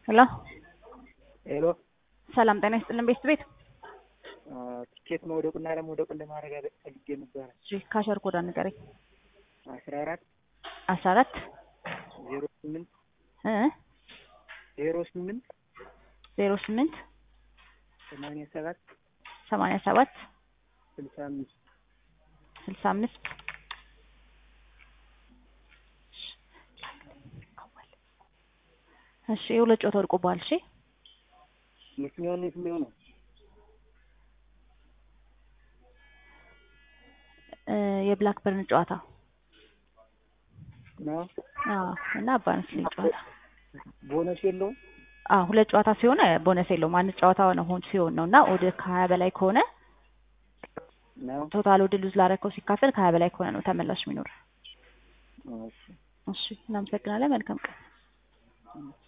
ሄሎ ሄሎ ሰላም ጤና ይስጥልን ቤት ትኬት መውደቁና ለመውደቁን ለማረጋገጥ ፈልጌ ነበር። እሺ ካሸር ኮድ ንገረኝ። 14 14 08 08 08 87 87 65 65 እሺ የሁለት ጨዋታ ወድቆብሃል። እሺ የትኛው ነው? የብላክበርን ጨዋታ ነው። እና ባንስሊ ጨዋታ ቦነስ የለውም። ሁለት ጨዋታ ሲሆን ቦነስ የለውም። አንድ ጨዋታ ነው ሲሆን ነውና ወደ 20 በላይ ከሆነ ነው። ቶታል ወደ ሉዝ ላረከው ሲካፈል 20 በላይ ከሆነ ነው ተመላሽ የሚኖር። እሺ እሺ እናመሰግናለን። መልካም ቀን።